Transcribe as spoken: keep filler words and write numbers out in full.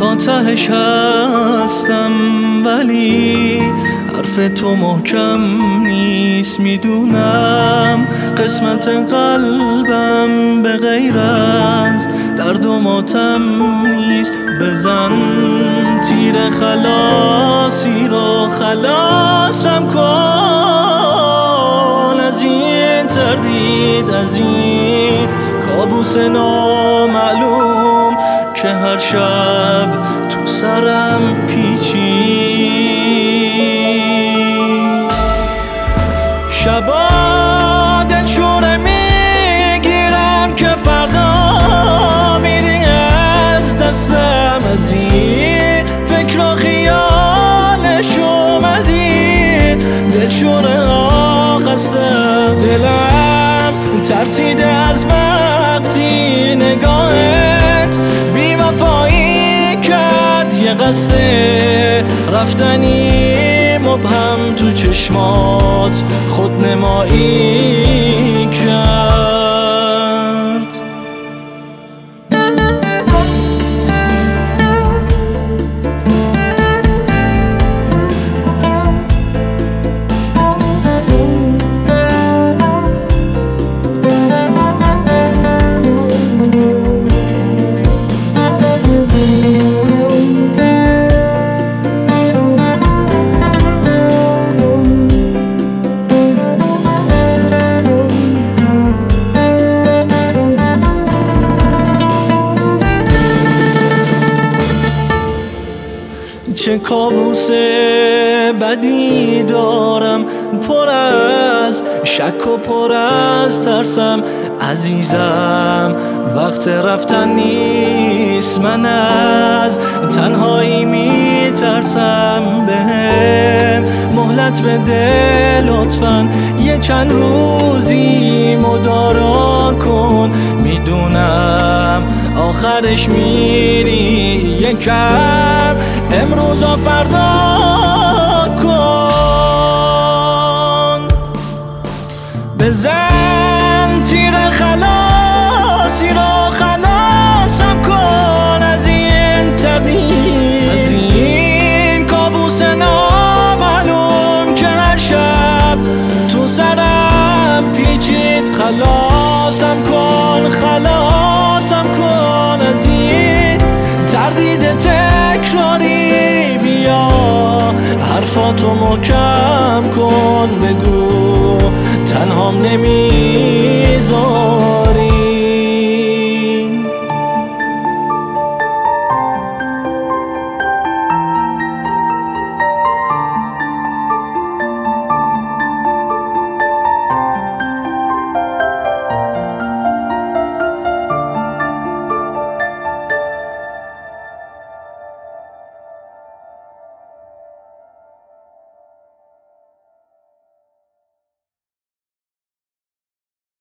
تا تهش هستم، ولی حرف تو محکم نیست. میدونم قسمت قلبم به غیر از درد و ماتم نیست. بزن تیر خلاصی رو خلاصم کن از این تردید، از این کابوس نامعلوم که هر شب تو سرم پیچید. شبا دلشوره میگیرم که فردا میری از دستم، از این فکر و خیالشم، از این دلشوره ها خستم. دلم ترسیده از وقتی نگاهت بی وفایی کرد، یه قصه رفتنی مبهم تو چشمات خود نمایی کرد. چه کابوس بدی دارم، پر از شک و پر از ترسم. عزیزم وقت رفتن نیست، من از تنهایی میترسم. بهم مهلت بده لطفاً، یه چند روزی مدارا کن. میدونم آخرش میری یکم، امروز و فردا کن. بزن تیر خلاصی رو خلاصم کن از این تردید، از این کابوس نامعلوم که هر شب تو سرم پیچید. خلاصم کن، خلاصم کن از این تردید تکراری. بیا حرفاتو محکم کن، بگو تنهام نمیذار.